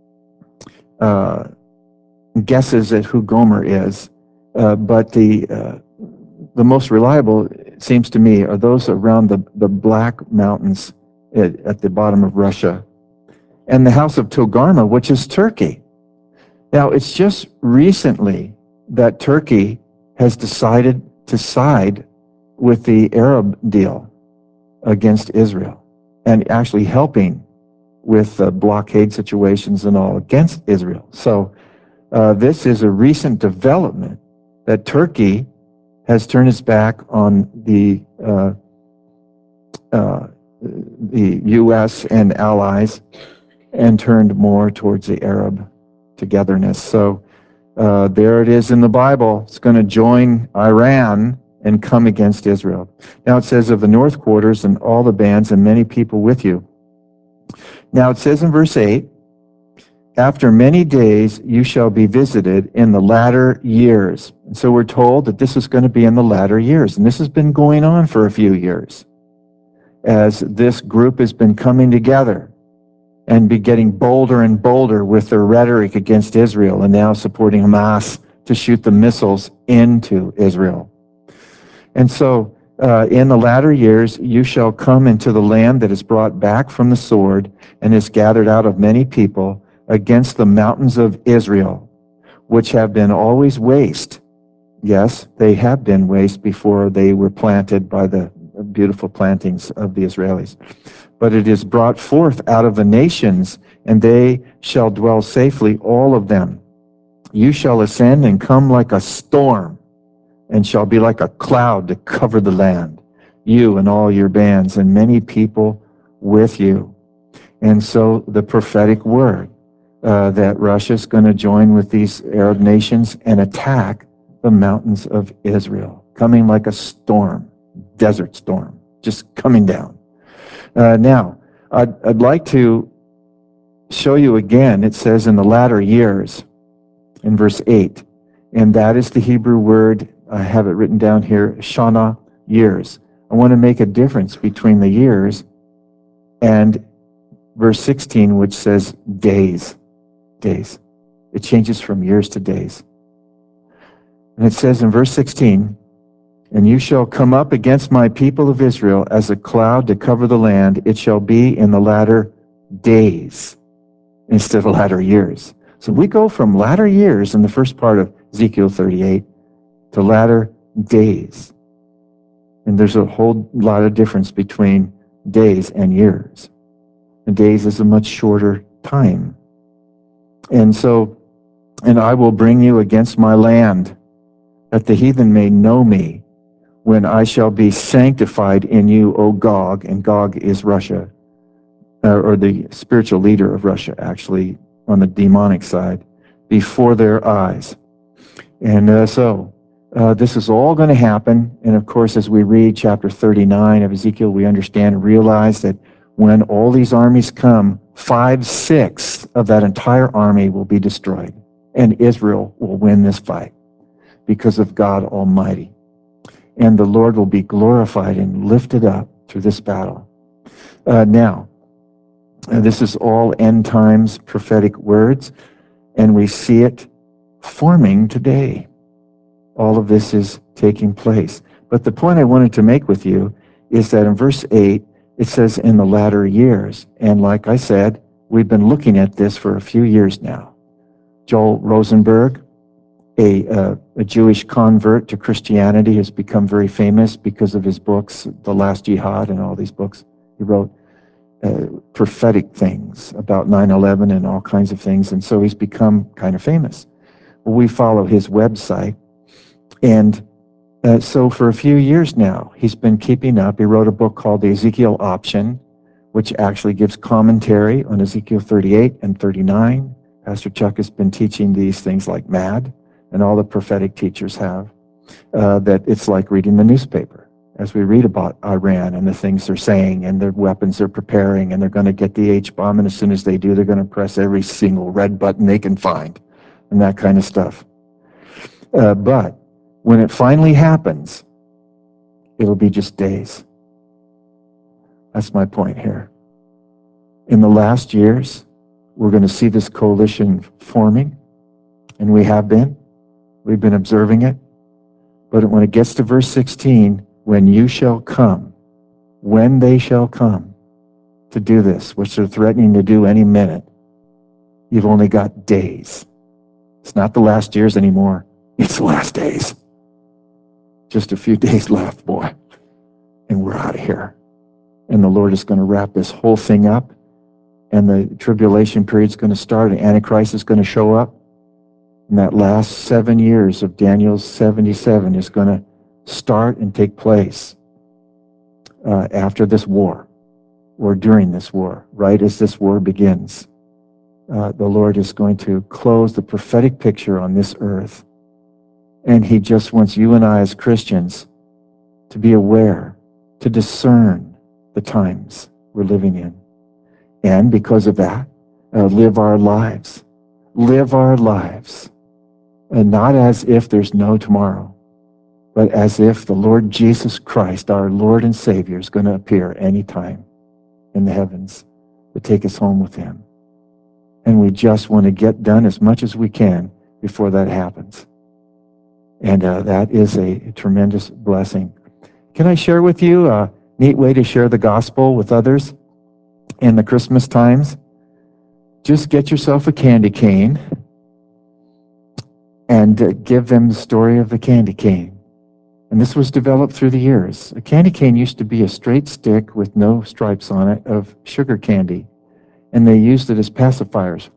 uh, guesses at who Gomer is, uh, but the uh, the most reliable, it seems to me, are those around the, the Black Mountains at, at the bottom of Russia, and the house of Togarmah, which is Turkey. Now, it's just recently that Turkey has decided to side with the Arab deal against Israel, and actually helping with uh, blockade situations and all against Israel. So uh, this is a recent development that Turkey has turned its back on the uh, uh, the U S and allies and turned more towards the Arab togetherness. So uh, there it is in the Bible. It's going to join Iran and come against Israel. Now it says of the north quarters and all the bands and many people with you. Now it says in verse eight, after many days you shall be visited in the latter years. And so we're told that this is going to be in the latter years. And this has been going on for a few years as this group has been coming together and be getting bolder and bolder with their rhetoric against Israel and now supporting Hamas to shoot the missiles into Israel. And so uh, in the latter years you shall come into the land that is brought back from the sword and is gathered out of many people against the mountains of Israel, which have been always waste. Yes, they have been waste before they were planted by the beautiful plantings of the Israelis. But it is brought forth out of the nations, and they shall dwell safely, all of them. You shall ascend and come like a storm, and shall be like a cloud to cover the land, you and all your bands, and many people with you. And so the prophetic word uh, that Russia's going to join with these Arab nations and attack the mountains of Israel, coming like a storm, desert storm, just coming down. Uh, now, I'd, I'd like to show you again, it says in the latter years, in verse eight, and that is the Hebrew word, I have it written down here, Shana, years. I want to make a difference between the years and verse sixteen, which says days, days. It changes from years to days. And it says in verse sixteen, and you shall come up against my people of Israel as a cloud to cover the land. It shall be in the latter days instead of latter years. So we go from latter years in the first part of Ezekiel thirty-eight to latter days. And there's a whole lot of difference between days and years. And days is a much shorter time. And so, and I will bring you against my land, that the heathen may know me, when I shall be sanctified in you, O Gog, and Gog is Russia, uh, or the spiritual leader of Russia, actually, on the demonic side, before their eyes. And uh, so, uh, this is all going to happen. And of course, as we read chapter thirty-nine of Ezekiel, we understand and realize that when all these armies come, five-sixths of that entire army will be destroyed. And Israel will win this fight because of God Almighty. And the Lord will be glorified and lifted up through this battle. Uh, now, uh, this is all end times prophetic words, and we see it forming today. All of this is taking place. But the point I wanted to make with you is that in verse eight, it says in the latter years. And like I said, we've been looking at this for a few years now. Joel Rosenberg, A, uh, a Jewish convert to Christianity, has become very famous because of his books, The Last Jihad and all these books. He wrote uh, prophetic things about nine eleven and all kinds of things, and so he's become kind of famous. Well, we follow his website, and uh, so for a few years now, he's been keeping up. He wrote a book called The Ezekiel Option, which actually gives commentary on Ezekiel thirty-eight and thirty-nine. Pastor Chuck has been teaching these things like mad, and all the prophetic teachers have, uh, that it's like reading the newspaper as we read about Iran and the things they're saying and the weapons they're preparing, and they're going to get the H-bomb, and as soon as they do, they're going to press every single red button they can find and that kind of stuff. Uh, but when it finally happens, it'll be just days. That's my point here. In the last years, we're going to see this coalition forming, and we have been. We've been observing it. But when it gets to verse sixteen, when you shall come, when they shall come to do this, which they're threatening to do any minute, you've only got days. It's not the last years anymore. It's the last days. Just a few days left, boy. And we're out of here. And the Lord is going to wrap this whole thing up and the tribulation period is going to start, and Antichrist is going to show up. And that last seven years of Daniel's seventy-seven is going to start and take place uh, after this war, or during this war, right as this war begins. Uh, the Lord is going to close the prophetic picture on this earth. And he just wants you and I as Christians to be aware, to discern the times we're living in. And because of that, uh, live our lives. Live our lives. And not as if there's no tomorrow, but as if the Lord Jesus Christ, our Lord and Savior, is going to appear anytime in the heavens to take us home with him. And we just want to get done as much as we can before that happens. And uh, that is a tremendous blessing. Can I share with you a neat way to share the gospel with others in the Christmas times? Just get yourself a candy cane and uh, give them the story of the candy cane. And this was developed through the years. A candy cane used to be a straight stick with no stripes on it of sugar candy. And they used it as pacifiers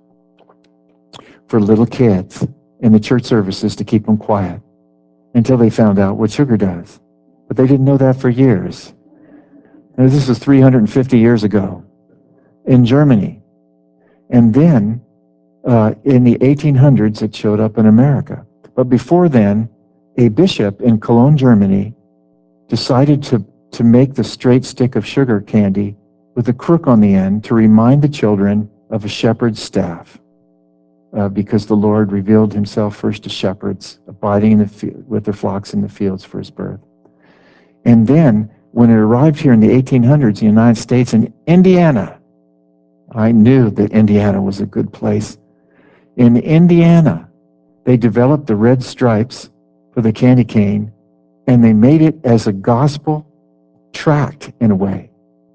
for little kids in the church services to keep them quiet until they found out what sugar does. But they didn't know that for years. And this was three hundred fifty years ago in Germany. And then uh, in the eighteen hundreds, it showed up in America. But before then, a bishop in Cologne, Germany, decided to, to make the straight stick of sugar candy with a crook on the end to remind the children of a shepherd's staff. Uh, because the Lord revealed himself first to shepherds, abiding in the field, with their flocks in the fields for his birth. And then, when it arrived here in the eighteen hundreds in the United States, in Indiana, I knew that Indiana was a good place. In Indiana, they developed the red stripes for the candy cane, and they made it as a gospel tract in a way,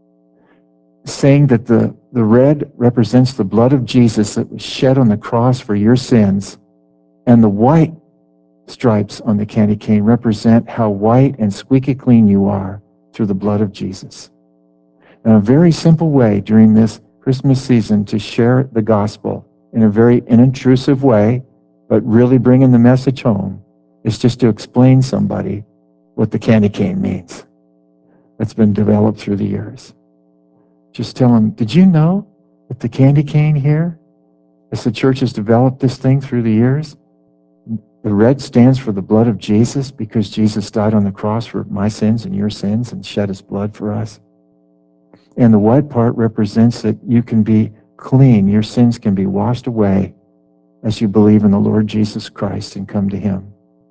saying that the, the red represents the blood of Jesus that was shed on the cross for your sins, and the white stripes on the candy cane represent how white and squeaky clean you are through the blood of Jesus. And a very simple way during this Christmas season to share the gospel in a very inintrusive way, but really bringing the message home, is just to explain somebody what the candy cane means. That's been developed through the years. Just tell them, did you know that the candy cane here, as the church has developed this thing through the years, the red stands for the blood of Jesus because Jesus died on the cross for my sins and your sins and shed his blood for us. And the white part represents that you can be clean, your sins can be washed away as you believe in the Lord Jesus Christ and come to him.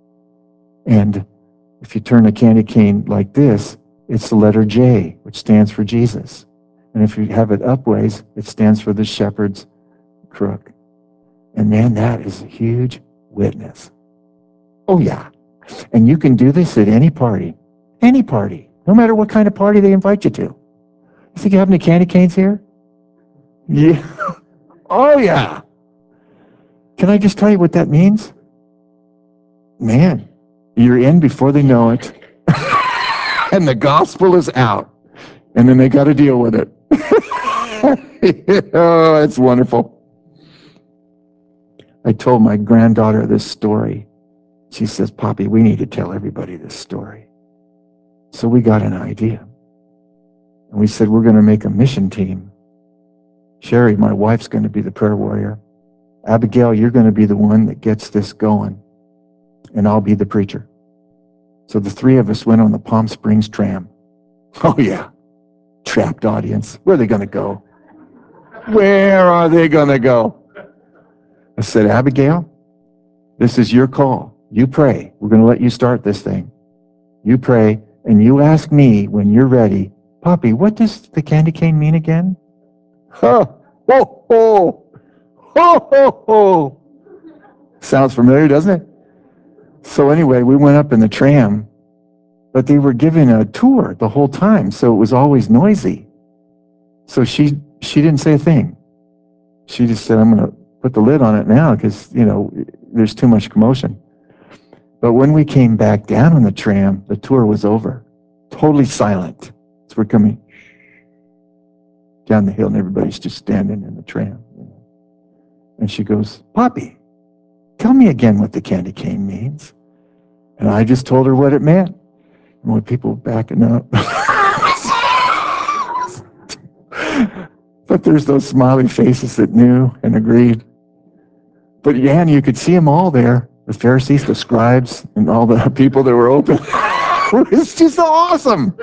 And if you turn a candy cane like this, it's the letter J, which stands for Jesus. And if you have it upways, it stands for the shepherd's crook. And man, that is a huge witness. Oh yeah. And you can do this at any party. Any party. No matter what kind of party they invite you to. You think you have any candy canes here? Yeah. Oh yeah. Can I just tell you what that means? Man, you're in before they know it. And the gospel is out. And then they got to deal with it. Oh, it's wonderful. I told my granddaughter this story. She says, Poppy, we need to tell everybody this story. So we got an idea. And we said, we're going to make a mission team. Sherry, my wife's going to be the prayer warrior. Abigail, you're going to be the one that gets this going. And I'll be the preacher. So the three of us went on the Palm Springs tram. Oh, yeah. Trapped audience. Where are they going to go? Where are they going to go? I said, Abigail, this is your call. You pray. We're going to let you start this thing. You pray, and you ask me when you're ready, Poppy, what does the candy cane mean again? Ho, ho, ho, ho, ho, ho. Sounds familiar, doesn't it? So anyway, we went up in the tram, but they were giving a tour the whole time, so it was always noisy. So she she didn't say a thing. She just said, I'm going to put the lid on it now because, you know, there's too much commotion. But when we came back down on the tram, the tour was over. Totally silent. So we're coming. down the hill, and everybody's just standing in the tram. You know. And she goes, Poppy, tell me again what the candy cane means. And I just told her what it meant. And when people were backing up. But there's those smiley faces that knew and agreed. But yeah, you could see them all there. The Pharisees, the scribes, and all the people that were open. It's just awesome.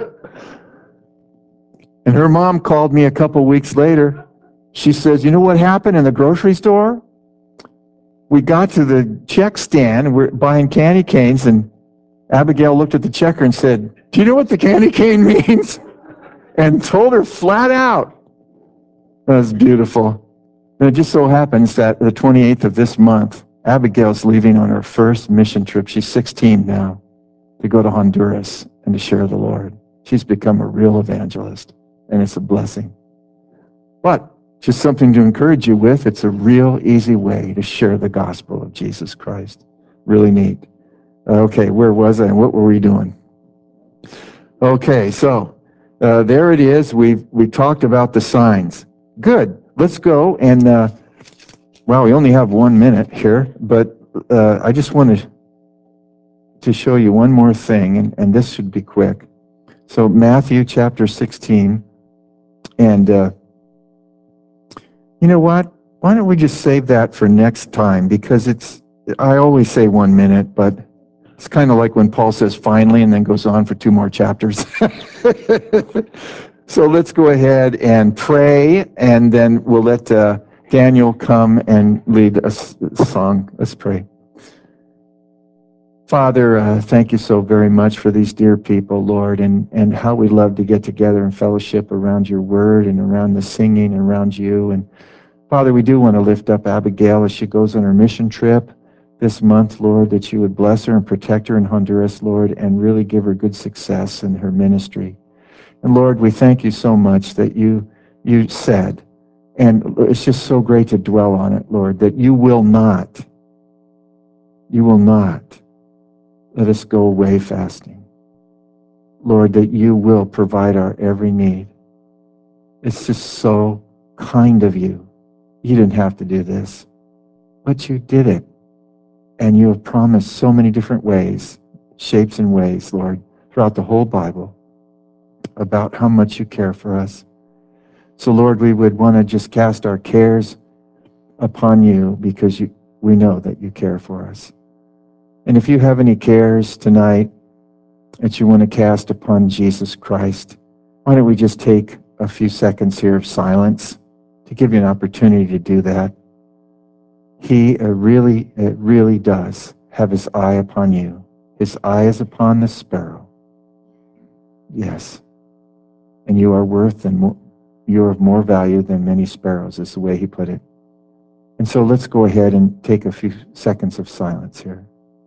And her mom called me a couple weeks later. She says, you know what happened in the grocery store? We got to the check stand, and we're buying candy canes, and Abigail looked at the checker and said, do you know what the candy cane means? And told her flat out. That was beautiful. And it just so happens that the twenty-eighth of this month, Abigail's leaving on her first mission trip. She's sixteen now, to go to Honduras and to share the Lord. She's become a real evangelist, and it's a blessing. But just something to encourage you with. It's a real easy way to share the gospel of Jesus Christ. Really neat. Okay, where was I and what were we doing? Okay, so uh, there it is. We've we talked about the signs. Good. Let's go and, uh, well, we only have one minute here, but uh, I just wanted to show you one more thing, and, and this should be quick. So Matthew chapter sixteen, and uh, you know what? Why don't we just save that for next time? Because it's, I always say one minute, but it's kind of like when Paul says finally and then goes on for two more chapters. So let's go ahead and pray, and then we'll let uh, Daniel come and lead a song. Let's pray. Father, uh, thank you so very much for these dear people, Lord, and, and how we love to get together and fellowship around your word and around the singing and around you. And Father, we do want to lift up Abigail as she goes on her mission trip this month, Lord, that you would bless her and protect her in Honduras, Lord, and really give her good success in her ministry. And Lord, we thank you so much that you you said, and it's just so great to dwell on it, Lord, that you will not, you will not let us go away fasting. Lord, that you will provide our every need. It's just so kind of you. You didn't have to do this, but you did it. And you have promised so many different ways, shapes and ways, Lord, throughout the whole Bible, about how much you care for us. So, Lord, we would want to just cast our cares upon you because you, we know that you care for us. And if you have any cares tonight that you want to cast upon Jesus Christ, why don't we just take a few seconds here of silence to give you an opportunity to do that. He uh, really, it really does have his eye upon you. His eye is upon the sparrow. Yes. And you are worth and more, you are of more value than many sparrows, is the way he put it. And so let's go ahead and take a few seconds of silence here.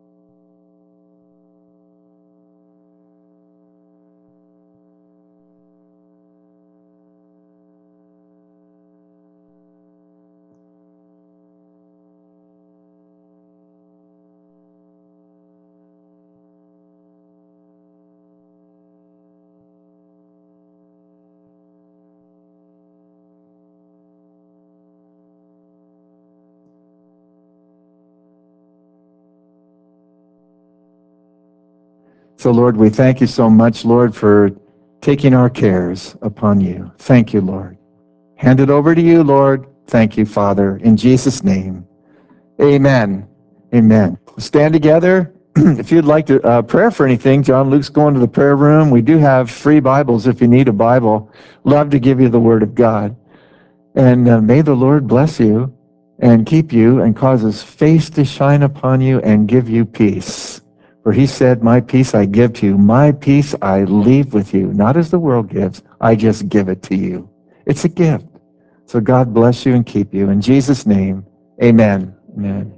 So, Lord, we thank you so much, Lord, for taking our cares upon you. Thank you, Lord. Hand it over to you, Lord. Thank you, Father. In Jesus' name, amen. Amen. Stand together. If you'd like to uh, prayer for anything, John Luke's going to the prayer room. We do have free Bibles if you need a Bible. Love to give you the Word of God. And uh, may the Lord bless you and keep you and cause his face to shine upon you and give you peace. For he said, my peace I give to you. My peace I leave with you. Not as the world gives. I just give it to you. It's a gift. So God bless you and keep you. In Jesus' name, amen. Amen.